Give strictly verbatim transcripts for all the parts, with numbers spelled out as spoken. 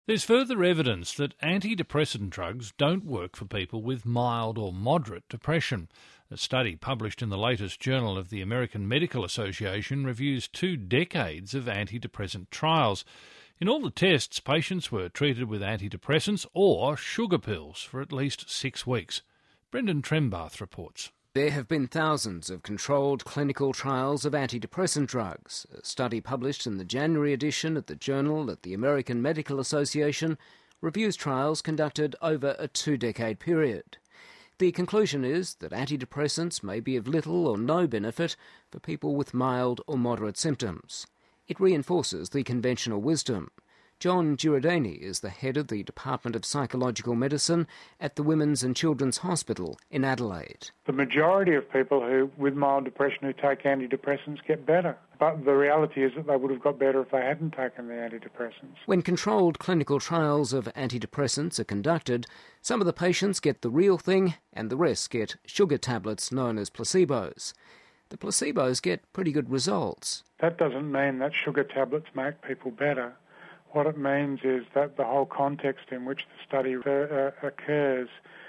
There's further evidence that antidepressant drugs don't work for people with mild or moderate depression. A study published in the latest Journal of the American Medical Association reviews two decades of antidepressant trials. In all the tests, patients were treated with antidepressants or sugar pills for at least six weeks. Brendan Trembath reports. There have been thousands of controlled clinical trials of antidepressant drugs. A study published in the January edition of the Journal of the American Medical Association reviews trials conducted over a two-decade period. The conclusion is that antidepressants may be of little or no benefit for people with mild or moderate symptoms. It reinforces the conventional wisdom. John Girodani is the head of the Department of Psychological Medicine at the Women's and Children's Hospital in Adelaide. The majority of people who, with mild depression who take antidepressants get better. But the reality is that they would have got better if they hadn't taken the antidepressants. When controlled clinical trials of antidepressants are conducted, some of the patients get the real thing and the rest get sugar tablets known as placebos. The placebos get pretty good results. That doesn't mean that sugar tablets make people better. What it means is that the whole context in which the study uh, occurs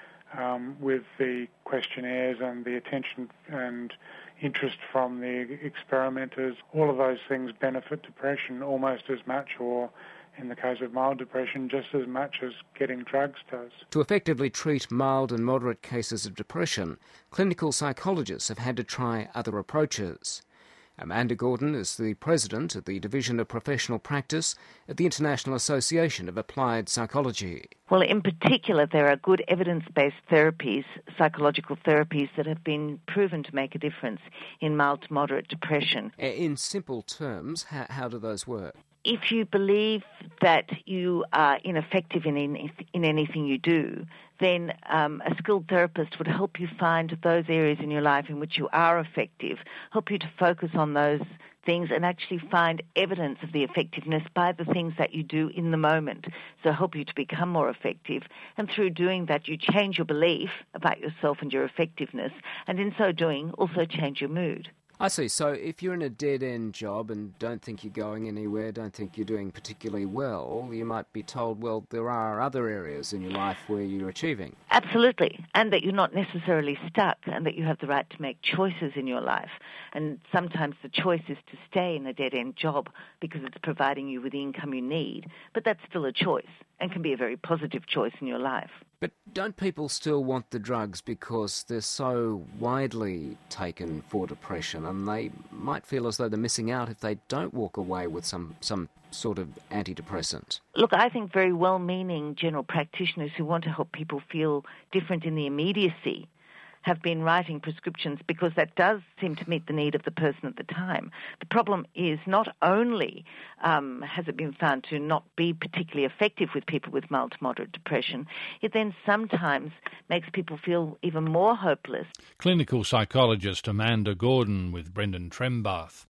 um, with the questionnaires and the attention and interest from the experimenters, all of those things benefit depression almost as much, or in the case of mild depression, just as much as getting drugs does. To effectively treat mild and moderate cases of depression, clinical psychologists have had to try other approaches. Amanda Gordon is the president of the Division of Professional Practice at the International Association of Applied Psychology. Well, in particular, there are good evidence-based therapies, psychological therapies, that have been proven to make a difference in mild to moderate depression. In simple terms, how, how do those work? If you believe that you are ineffective in, in, in anything you do, then um, a skilled therapist would help you find those areas in your life in which you are effective, help you to focus on those things and actually find evidence of the effectiveness by the things that you do in the moment. So help you to become more effective. And through doing that, you change your belief about yourself and your effectiveness, and in so doing, also change your mood. I see. So if you're in a dead-end job and don't think you're going anywhere, don't think you're doing particularly well, you might be told, well, there are other areas in your life where you're achieving. Absolutely. And that you're not necessarily stuck, and that you have the right to make choices in your life. And sometimes the choice is to stay in a dead-end job because it's providing you with the income you need. But that's still a choice and can be a very positive choice in your life. But don't people still want the drugs because they're so widely taken for depression, and they might feel as though they're missing out if they don't walk away with some, some sort of antidepressant? Look, I think very well-meaning general practitioners who want to help people feel different in the immediacy have been writing prescriptions because that does seem to meet the need of the person at the time. The problem is not only um, has it been found to not be particularly effective with people with mild to moderate depression, it then sometimes makes people feel even more hopeless. Clinical psychologist Amanda Gordon with Brendan Trembath.